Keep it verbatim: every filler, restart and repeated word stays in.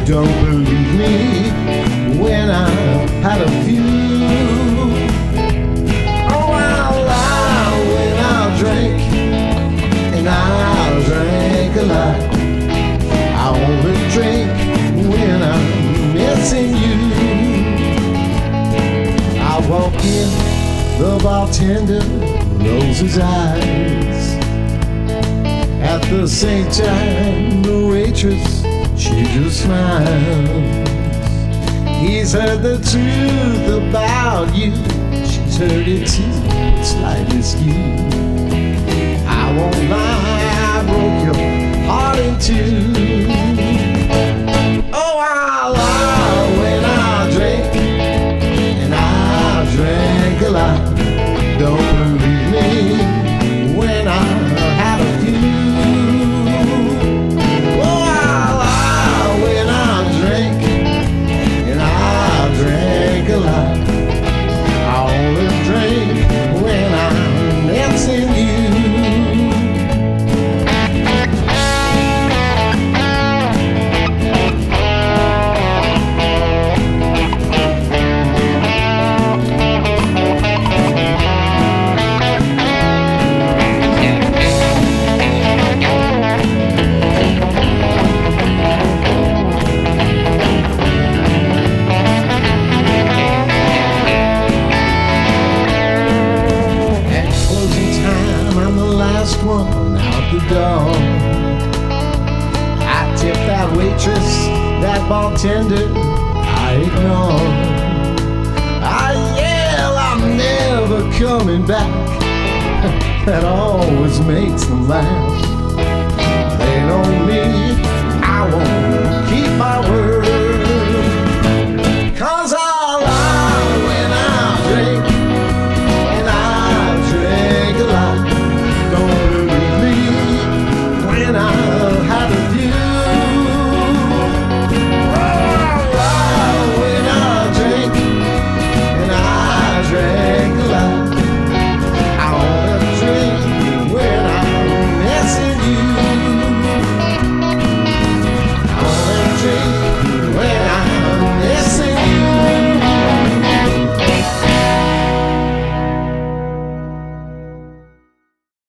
Don't believe me when I've had a few. Oh, I'll lie when I'll drink, and I'll drink a lot. I only drink when I'm missing you. I walk in, the bartender rolls his eyes. At the same time, the waitress, she just smiles. He's heard the truth about you, she's heard it too, it's slightly skewed. I won't lie, I broke your heart in two. Oh, I'll lie when I drink, and I'll drink a lot. Don't believe me when I have a few. One out the door. I tip that waitress, that bartender, I ignore. I yell, I'm never coming back. That always makes them laugh. They know me, I won't keep my word.